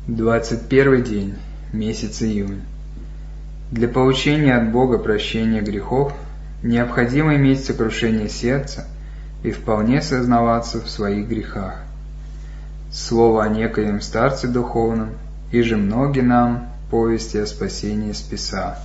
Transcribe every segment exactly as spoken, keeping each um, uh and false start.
Двадцать первый день, месяц июнь. Для получения от Бога прощения грехов необходимо иметь сокрушение сердца и вполне сознаваться в своих грехах. Слово о некоем старце духовном, и же многие нам повести о спасении спеса.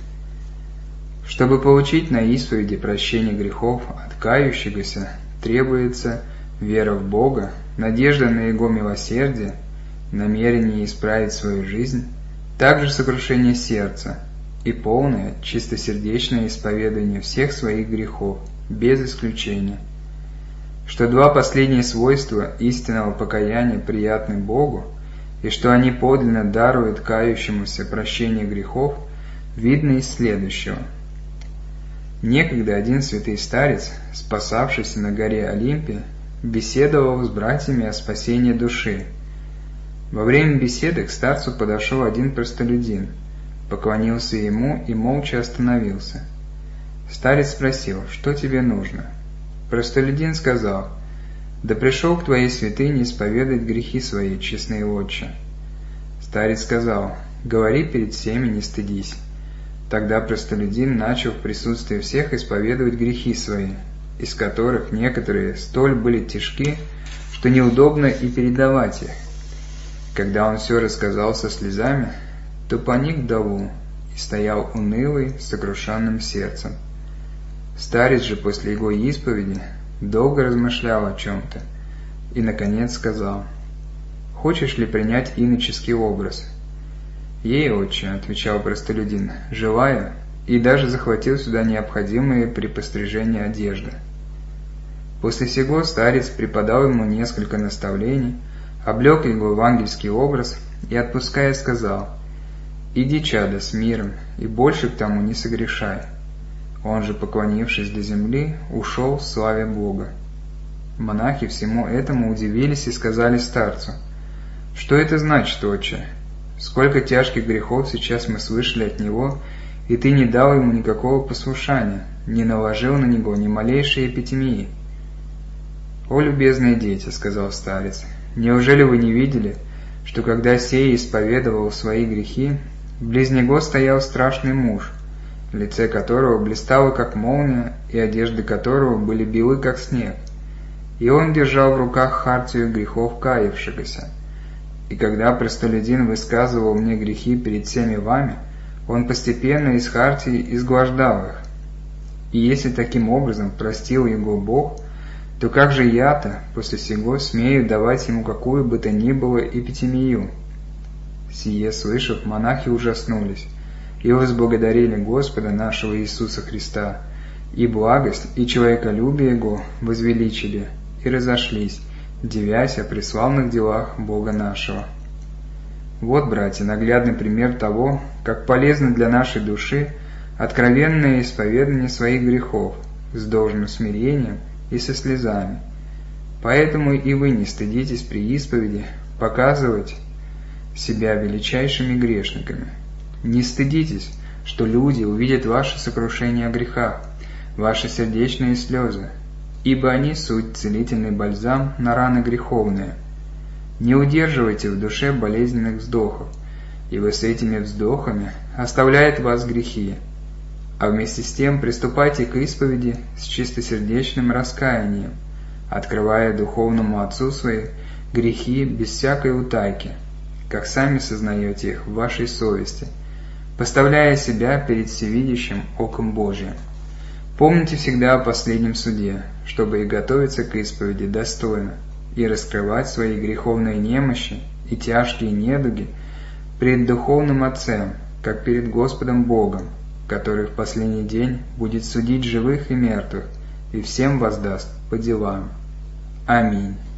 Чтобы получить на исповеди прощение грехов от кающегося, требуется вера в Бога, надежда на Его милосердие, намерение исправить свою жизнь, также сокрушение сердца и полное чистосердечное исповедание всех своих грехов, без исключения. Что два последние свойства истинного покаяния приятны Богу, и что они подлинно даруют кающемуся прощение грехов, видно из следующего. Некогда один святый старец, спасавшийся на горе Олимпе, беседовал с братьями о спасении души. Во время беседы к старцу подошел один простолюдин, поклонился ему и молча остановился. Старец спросил: «Что тебе нужно?» Простолюдин сказал: «Да пришел к твоей святыне исповедать грехи свои, честный отче». Старец сказал: «Говори перед всеми, не стыдись». Тогда простолюдин начал в присутствии всех исповедовать грехи свои, из которых некоторые столь были тяжки, что неудобно и передавать их. Когда он все рассказал со слезами, то поник вдову и стоял унылый, с сокрушенным сердцем. Старец же после его исповеди долго размышлял о чем-то и, наконец, сказал: «Хочешь ли принять иноческий образ?» «Ей, отче», — отвечал простолюдин, — «желаю», и даже захватил сюда необходимые при пострижении одежды. После сего старец преподал ему несколько наставлений, облег его в ангельский образ и, отпуская, сказал: «Иди, чадо, с миром, и больше к тому не согрешай». Он же, поклонившись до земли, ушел в славе Бога. Монахи всему этому удивились и сказали старцу: «Что это значит, отче? Сколько тяжких грехов сейчас мы слышали от него, и ты не дал ему никакого послушания, не наложил на него ни малейшей эпитемии». «О, любезные дети», — сказал старец, — «неужели вы не видели, что когда сей исповедовал свои грехи, близ него стоял страшный муж, лице которого блистало, как молния, и одежды которого были белы, как снег, и он держал в руках хартию грехов каявшегося. И когда простолюдин высказывал мне грехи перед всеми вами, он постепенно из хартии изглаждал их. И если таким образом простил его Бог, то как же я-то после сего смею давать ему какую бы то ни было эпитемию?» Сие слышав, монахи ужаснулись и возблагодарили Господа нашего Иисуса Христа, и благость, и человеколюбие Его возвеличили, и разошлись, дивясь о преславных делах Бога нашего. Вот, братья, наглядный пример того, как полезно для нашей души откровенное исповедание своих грехов с должным смирением и со слезами. Поэтому и вы не стыдитесь при исповеди показывать себя величайшими грешниками. Не стыдитесь, что люди увидят ваше сокрушение о грехах, ваши сердечные слезы, ибо они суть целительный бальзам на раны греховные. Не удерживайте в душе болезненных вздохов, ибо с этими вздохами оставляют вас грехи, а вместе с тем приступайте к исповеди с чистосердечным раскаянием, открывая духовному Отцу свои грехи без всякой утайки, как сами сознаете их в вашей совести, поставляя себя перед всевидящим оком Божиим. Помните всегда о последнем суде, чтобы и готовиться к исповеди достойно, и раскрывать свои греховные немощи и тяжкие недуги пред духовным Отцем, как перед Господом Богом, который в последний день будет судить живых и мертвых, и всем воздаст по делам. Аминь.